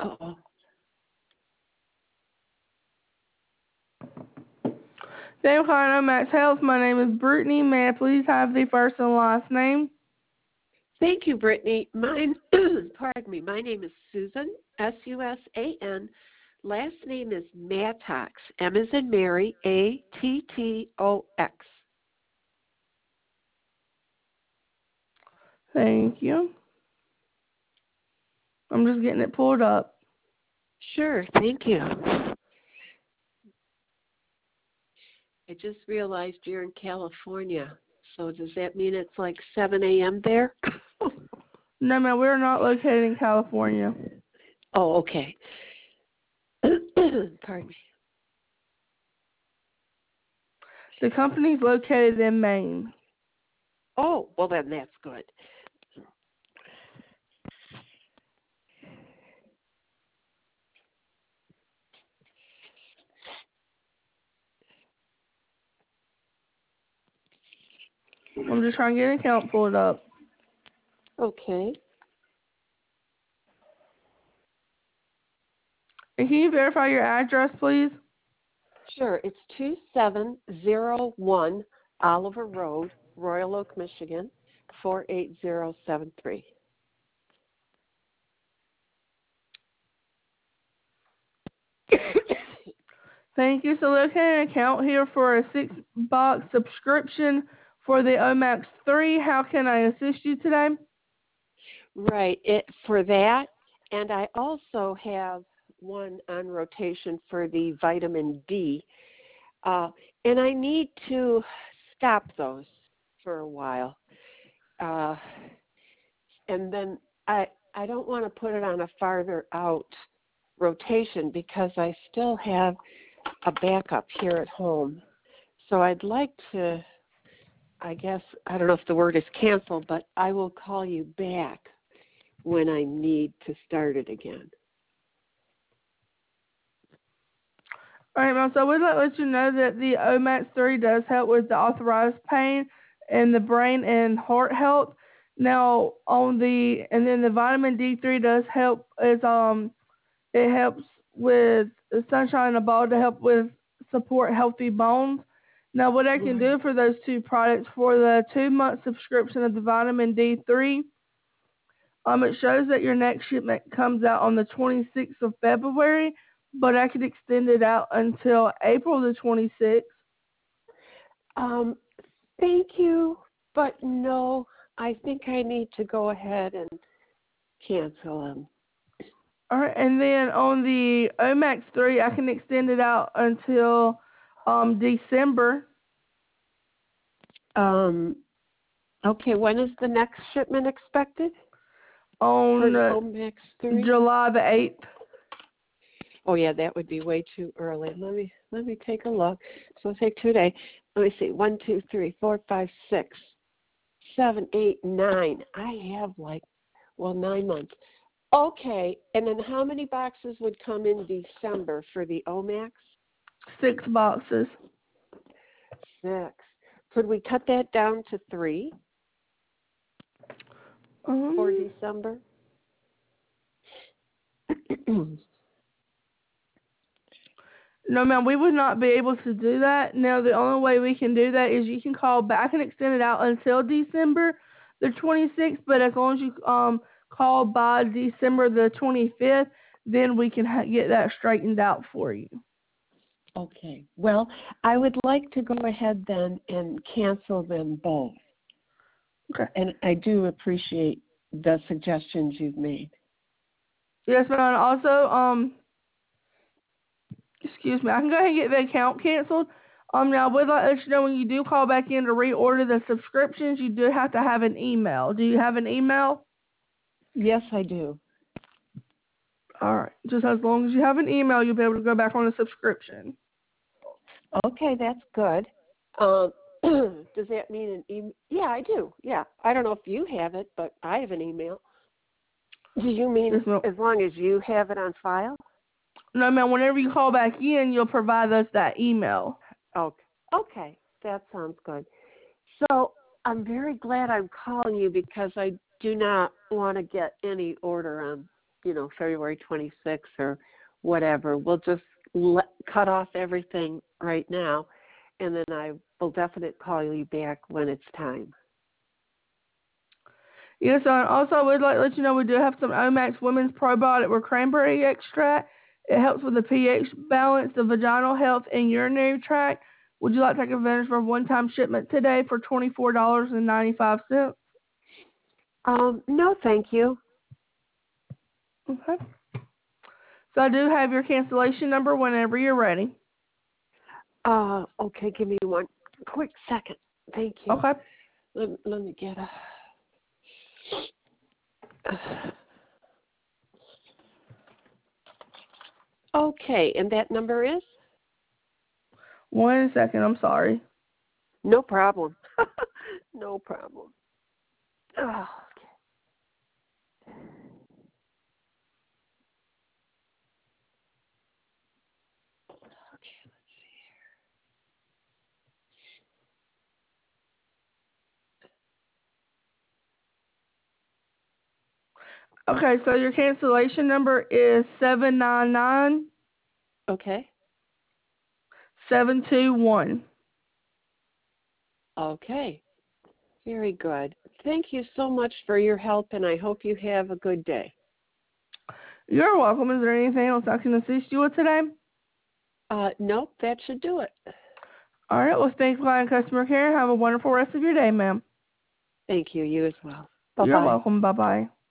Uh-oh. Thank you for calling Max Health. My name is Brittany. May I please have the first and last name? Thank you, Brittany. Mine, pardon me. My name is Susan, Susan. Last name is Mattox, M as in Mary, Attox. Thank you. I'm just getting it pulled up. Sure, thank you. I just realized you're in California. So does that mean it's like 7 a.m. there? No, ma'am, we're not located in California. Oh, okay. Pardon me. The company's located in Maine. Oh, well then that's good. I'm just trying to get an account pulled up. Okay. And can you verify your address, please? Sure. It's 2701 Oliver Road, Royal Oak, Michigan, 48073. Thank you. So locating an account here for a 6-box subscription for the Omax 3. How can I assist you today? Right. For that, and I also have one on rotation for the vitamin D, and I need to stop those for a while. And then I don't want to put it on a farther out rotation because I still have a backup here at home. So I'd like to, I guess, I don't know if the word is cancel, but I will call you back when I need to start it again. All right, ma'am. So we'd like to let you know that the Omax 3 does help with the arthritis pain and the brain and heart health. Now, and then the vitamin D3 does help. It helps with the sunshine in a bottle to help with support healthy bones. Now, what I can do for those two products for the 2-month subscription of the vitamin D3, it shows that your next shipment comes out on the 26th of February, but I could extend it out until April the 26th. Thank you, but no, I think I need to go ahead and cancel them. All right, and then on the Omax 3, I can extend it out until December. Okay, when is the next shipment expected? On Omax 3? July the 8th. Oh yeah, that would be way too early. Let me take a look. So I'll take 2 days. Let me see. 1, 2, 3, 4, 5, 6, 7, 8, 9. I have 9 months. Okay, and then how many boxes would come in December for the Omax? 6 boxes. 6. Could we cut that down to 3 for December? No, ma'am, we would not be able to do that. Now, the only way we can do that is you can call back and extend it out until December the 26th, but as long as you call by December the 25th, then we can get that straightened out for you. Okay. Well, I would like to go ahead then and cancel them both. Okay. And I do appreciate the suggestions you've made. Yes, ma'am. Also, excuse me, I can go ahead and get the account canceled. Now, I would like to let you know when you do call back in to reorder the subscriptions, you do have to have an email. Do you have an email? Yes, I do. All right. Just as long as you have an email, you'll be able to go back on the subscription. Okay, that's good. Does that mean an email? Yeah, I do. Yeah. I don't know if you have it, but I have an email. Do you mean as long as you have it on file? No, ma'am. Whenever you call back in, you'll provide us that email. Okay. That sounds good. So I'm very glad I'm calling you because I do not want to get any order on February 26th or whatever. We'll just cut off everything right now, and then I will definitely call you back when it's time. Yes, and also I would like to let you know we do have some Omax Women's Probiotic with cranberry extract. It helps with the pH balance, the vaginal health, and urinary tract. Would you like to take advantage of a one-time shipment today for $24.95? No, thank you. Okay. So I do have your cancellation number whenever you're ready. Okay, give me one quick second. Thank you. Okay. Let me get a... Okay, and that number is? 1 second, I'm sorry. No problem. No problem. Oh, okay. Okay, let's see here. Okay, so your cancellation number is 799 Okay. 721. Okay. Very good. Thank you so much for your help, and I hope you have a good day. You're welcome. Is there anything else I can assist you with today? Nope, that should do it. All right. Well, thanks for calling customer care. Have a wonderful rest of your day, ma'am. Thank you. You as well. Bye-bye. You're welcome. Bye-bye.